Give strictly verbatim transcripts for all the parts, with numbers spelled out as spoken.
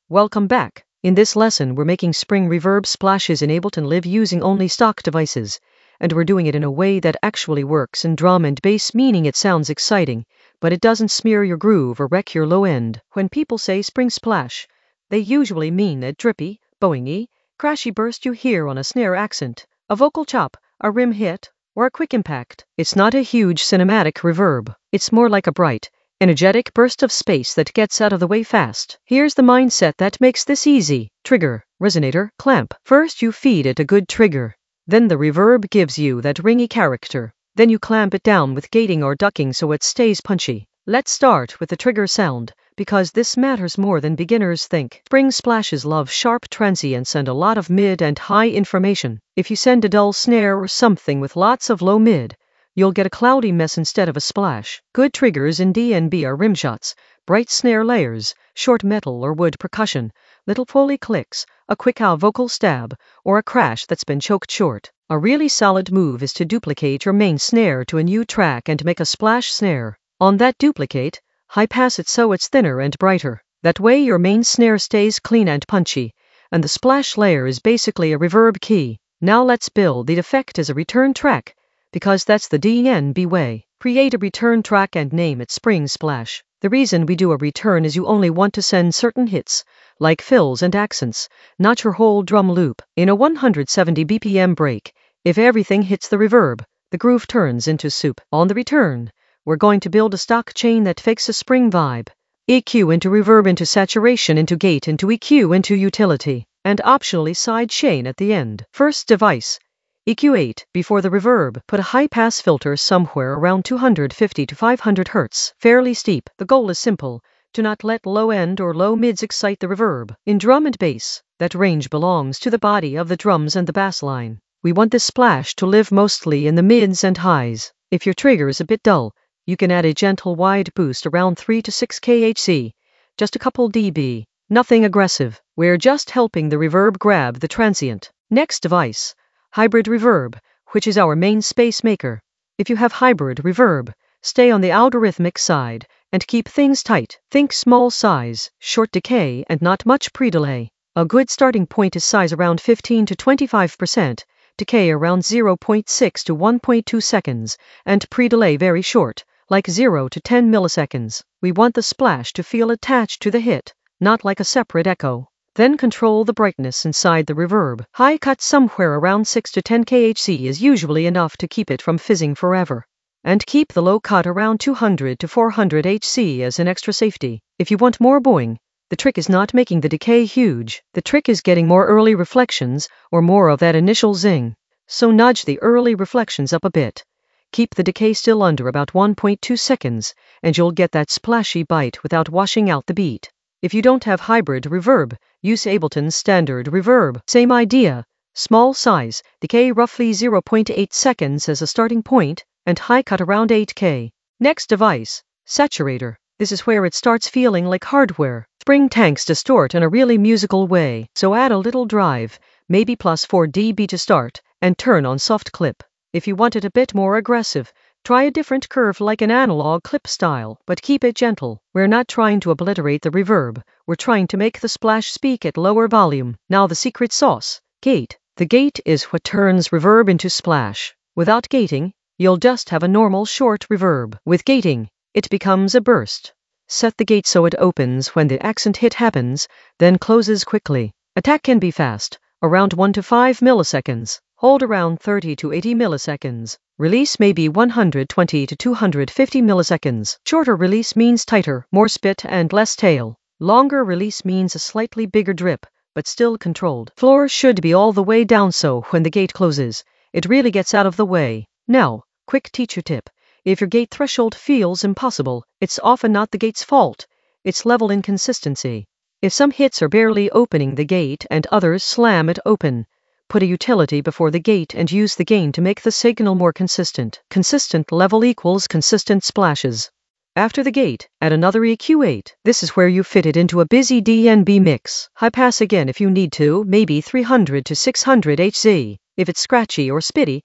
Welcome back. In this lesson, we're making spring reverb splashes in Ableton Live using only stock devices. And we're doing it in a way that actually works in drum and bass, meaning it sounds exciting, but it doesn't smear your groove or wreck your low end. When people say spring splash, they usually mean a drippy, bowingy, crashy burst you hear on a snare accent, a vocal chop, a rim hit, or a quick impact. It's not a huge cinematic reverb. It's more like a bright, energetic burst of space that gets out of the way fast. Here's the mindset that makes this easy. Trigger, resonator, clamp. First you feed it a good trigger. Then the reverb gives you that ringy character. Then you clamp it down with gating or ducking so it stays punchy. Let's start with the trigger sound, because this matters more than beginners think. Spring splashes love sharp transients and a lot of mid and high information. If you send a dull snare or something with lots of low mid, you'll get a cloudy mess instead of a splash. Good triggers in D and B are rimshots, bright snare layers, short metal or wood percussion, little Foley clicks, a quick ow vocal stab, or a crash that's been choked short. A really solid move is to duplicate your main snare to a new track and make a splash snare. On that duplicate, high pass it so it's thinner and brighter. That way your main snare stays clean and punchy, and the splash layer is basically a reverb key. Now let's build the effect as a return track, because that's the D N B way. Create a return track and name it Spring Splash. The reason we do a return is you only want to send certain hits, like fills and accents, not your whole drum loop. In a one hundred seventy B P M break, if everything hits the reverb, the groove turns into soup. On the return, we're going to build a stock chain that fakes a spring vibe. E Q into reverb into saturation into gate into E Q into utility, and optionally side chain at the end. First device, E Q eight, before the reverb, put a high-pass filter somewhere around two hundred fifty to five hundred hertz, fairly steep. The goal is simple, to not let low end or low mids excite the reverb. In drum and bass, that range belongs to the body of the drums and the bass line. We want this splash to live mostly in the mids and highs. If your trigger is a bit dull, you can add a gentle wide boost around three to six kilohertz, just a couple dB, nothing aggressive. We're just helping the reverb grab the transient. Next device, hybrid reverb, which is our main space maker. If you have hybrid reverb, stay on the algorithmic side and keep things tight. Think small size, short decay, and not much pre-delay. A good starting point is size around fifteen to twenty-five percent, decay around zero point six to one point two seconds, and pre-delay very short, like zero to ten milliseconds. We want the splash to feel attached to the hit, not like a separate echo. Then control the brightness inside the reverb. High cut somewhere around six to ten kilohertz is usually enough to keep it from fizzing forever. And keep the low cut around two hundred to four hundred hertz as an extra safety. If you want more bowing, the trick is not making the decay huge. The trick is getting more early reflections or more of that initial zing. So nudge the early reflections up a bit. Keep the decay still under about one point two seconds, and you'll get that splashy bite without washing out the beat. If you don't have hybrid reverb, use Ableton's standard reverb. Same idea, small size, decay roughly zero point eight seconds as a starting point, and high cut around eight K. Next device, saturator. This is where it starts feeling like hardware. Spring tanks distort in a really musical way, so add a little drive, maybe plus four dB to start, and turn on soft clip. If you want it a bit more aggressive, try a different curve like an analog clip style, but keep it gentle. We're not trying to obliterate the reverb, we're trying to make the splash speak at lower volume. Now the secret sauce, gate. The gate is what turns reverb into splash. Without gating, you'll just have a normal short reverb. With gating, it becomes a burst. Set the gate so it opens when the accent hit happens, then closes quickly. Attack can be fast, around one to five milliseconds. Hold around thirty to eighty milliseconds. Release may be one hundred twenty to two hundred fifty milliseconds. Shorter release means tighter, more spit and less tail. Longer release means a slightly bigger drip, but still controlled. Floor should be all the way down so when the gate closes, it really gets out of the way. Now, quick teacher tip. If your gate threshold feels impossible, it's often not the gate's fault. It's level inconsistency. If some hits are barely opening the gate and others slam it open, put a utility before the gate and use the gain to make the signal more consistent. Consistent level equals consistent splashes. After the gate, add another E Q eight. This is where you fit it into a busy D and B mix. High pass again if you need to, maybe three hundred to six hundred hertz. If it's scratchy or spitty,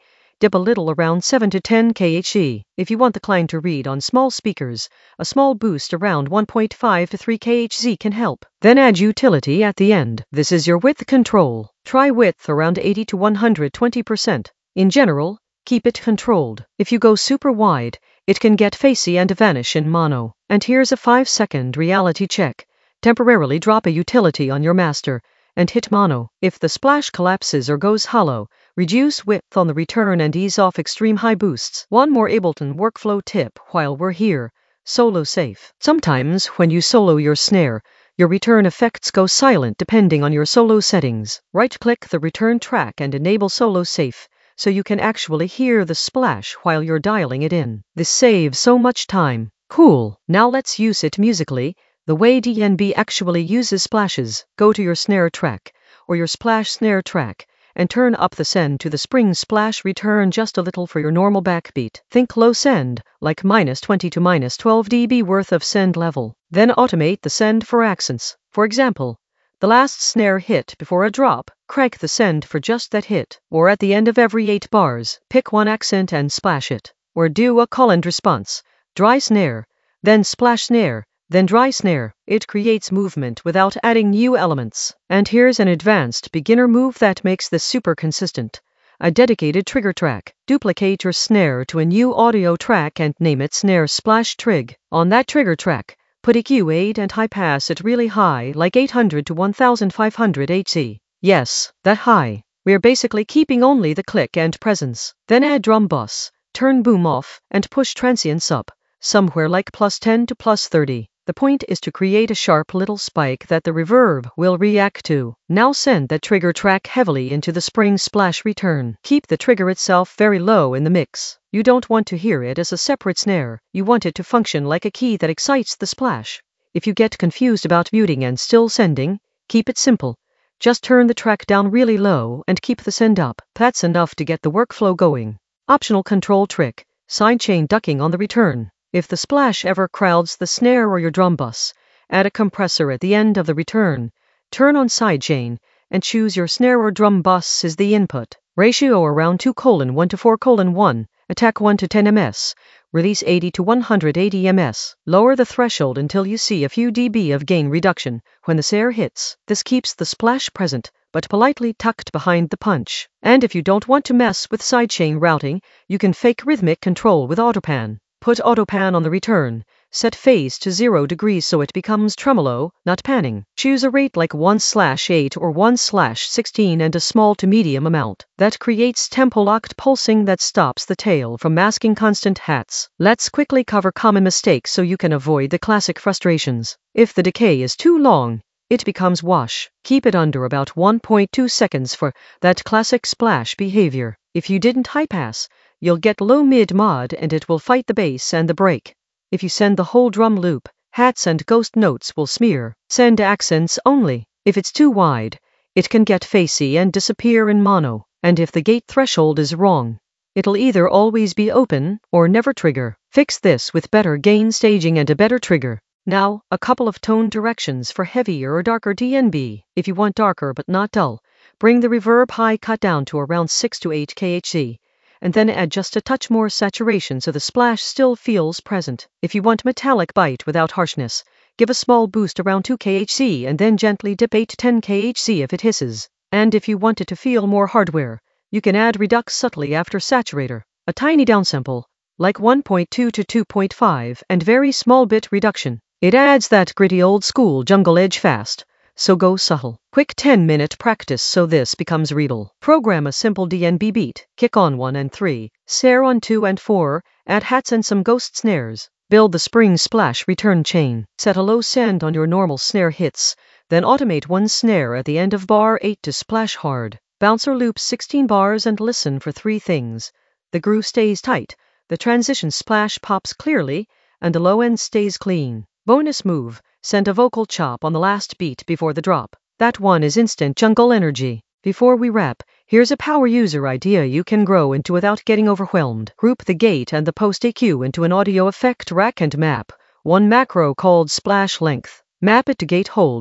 dip a little around seven to ten kilohertz. If you want the client to read on small speakers, a small boost around one point five to three kilohertz can help. Then add utility at the end. This is your width control. Try width around eighty to one hundred twenty percent. In general, keep it controlled. If you go super wide, it can get facey and vanish in mono. And here's a five second reality check. Temporarily drop a utility on your master and hit mono. If the splash collapses or goes hollow, reduce width on the return and ease off extreme high boosts. One more Ableton workflow tip while we're here: solo safe. Sometimes when you solo your snare, your return effects go silent depending on your solo settings. Right-click the return track and enable solo safe, so you can actually hear the splash while you're dialing it in. This saves so much time. Cool. Now let's use it musically, the way D N B actually uses splashes. Go to your snare track, or your splash snare track, and turn up the send to the spring splash return just a little for your normal backbeat. Think low send, like minus twenty to minus twelve decibels worth of send level. Then automate the send for accents. For example, the last snare hit before a drop, crank the send for just that hit. Or at the end of every eight bars, pick one accent and splash it. Or do a call and response. Dry snare, then splash snare, then dry snare. It creates movement without adding new elements. And here's an advanced beginner move that makes this super consistent. A dedicated trigger track. Duplicate your snare to a new audio track and name it snare splash trig. On that trigger track, put E Q eight and high pass it really high, like eight hundred to one thousand five hundred hertz. Yes, that high. We're basically keeping only the click and presence. Then add drum bus, turn boom off, and push transients up, somewhere like plus ten to plus thirty. The point is to create a sharp little spike that the reverb will react to. Now send that trigger track heavily into the spring splash return. Keep the trigger itself very low in the mix. You don't want to hear it as a separate snare. You want it to function like a key that excites the splash. If you get confused about muting and still sending, keep it simple. Just turn the track down really low and keep the send up. That's enough to get the workflow going. Optional control trick: sidechain ducking on the return. If the splash ever crowds the snare or your drum bus, add a compressor at the end of the return, turn on sidechain, and choose your snare or drum bus as the input. Ratio around two colon one to four colon one, attack one to ten meters, release eighty to one hundred eighty meters. Lower the threshold until you see a few dB of gain reduction when the snare hits. This keeps the splash present, but politely tucked behind the punch. And if you don't want to mess with sidechain routing, you can fake rhythmic control with autopan. Put autopan on the return, set phase to zero degrees so it becomes tremolo, not panning. Choose a rate like one slash eight or one slash sixteen and a small to medium amount. That creates tempo-locked pulsing that stops the tail from masking constant hats. Let's quickly cover common mistakes so you can avoid the classic frustrations. If the decay is too long, it becomes wash. Keep it under about one point two seconds for that classic splash behavior. If you didn't high pass, you'll get low mid mod and it will fight the bass and the break. If you send the whole drum loop, hats and ghost notes will smear. Send accents only. If it's too wide, it can get facey and disappear in mono. And if the gate threshold is wrong, it'll either always be open or never trigger. Fix this with better gain staging and a better trigger. Now, a couple of tone directions for heavier or darker D N B. If you want darker but not dull, bring the reverb high cut down to around six to eight kilohertz, and then add just a touch more saturation so the splash still feels present. If you want metallic bite without harshness, give a small boost around two kilohertz and then gently dip eight to ten kilohertz if it hisses. And if you want it to feel more hardware, you can add redux subtly after saturator. A tiny downsample, like one point two to two point five, and very small bit reduction. It adds that gritty old school jungle edge fast, so go subtle. Quick ten minute practice so this becomes readable. Program a simple D N B beat, kick on one and three, snare on two and four, add hats and some ghost snares. Build the spring splash return chain. Set a low send on your normal snare hits, then automate one snare at the end of bar eight to splash hard. Bounce or loop sixteen bars and listen for three things. The groove stays tight, the transition splash pops clearly, and the low end stays clean. Bonus move, send a vocal chop on the last beat before the drop. That one is instant jungle energy. Before we wrap, here's a power user idea you can grow into without getting overwhelmed. Group the gate and the post E Q into an audio effect rack and map one macro called splash length. Map it to gate hold.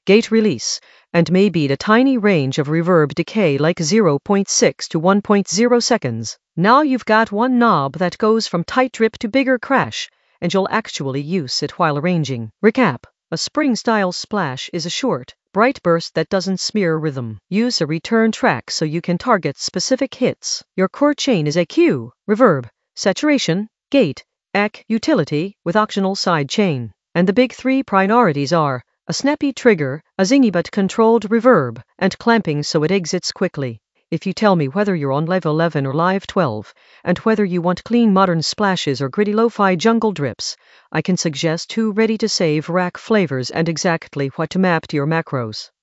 gate release, and may beat a tiny range of reverb decay like zero point six to one point zero seconds. Now you've got one knob that goes from tight drip to bigger crash, and you'll actually use it while arranging. Recap. A spring-style splash is a short, bright burst that doesn't smear rhythm. Use a return track so you can target specific hits. Your core chain is E Q, reverb, saturation, gate, E Q, utility, with optional side chain. And the big three priorities are a snappy trigger, a zingy but controlled reverb, and clamping so it exits quickly. If you tell me whether you're on Live eleven or Live twelve, and whether you want clean modern splashes or gritty lo-fi jungle drips, I can suggest two ready-to-save rack flavors and exactly what to map to your macros.